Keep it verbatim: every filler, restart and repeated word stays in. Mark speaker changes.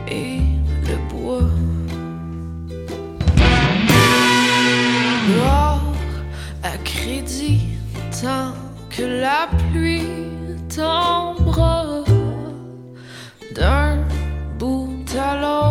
Speaker 1: et le bois. Dehors à crédit tant que la pluie tombera d'un bout à l'autre.